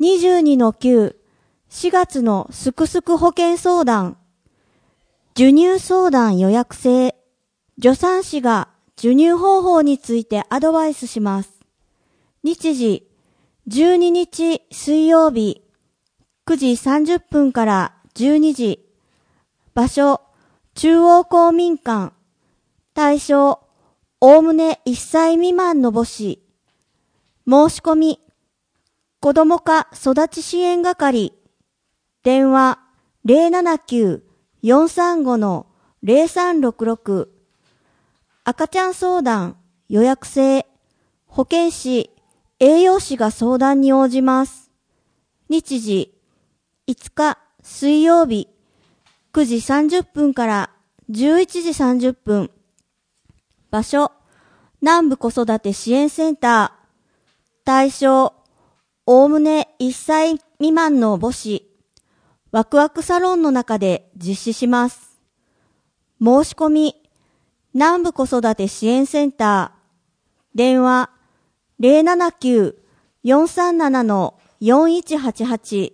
22-9、4月のすくすく保険相談、授乳相談予約制、助産師が授乳方法についてアドバイスします。日時、12日水曜日、9時30分から12時。場所、中央公民館。対象、おおむね1歳未満の母子。申し込み、子ども科育ち支援係。電話、079-435-0366。赤ちゃん相談、予約制。保健師、栄養士が相談に応じます。日時、5日水曜日、9時30分から11時30分。場所、南部子育て支援センター。対象、おおむね1歳未満の母子。ワクワクサロンの中で実施します。申し込み、南部子育て支援センター。電話、079-437-4188。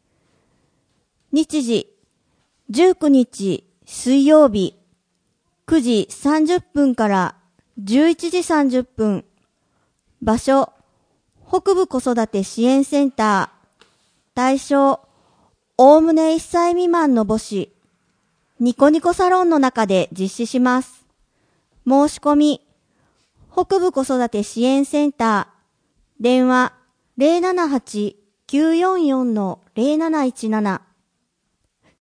日時、19日水曜日、9時30分から11時30分。場所、北部子育て支援センター。対象、おおむね1歳未満の母子。ニコニコサロンの中で実施します。申し込み、北部子育て支援センター。電話、078-944-0717。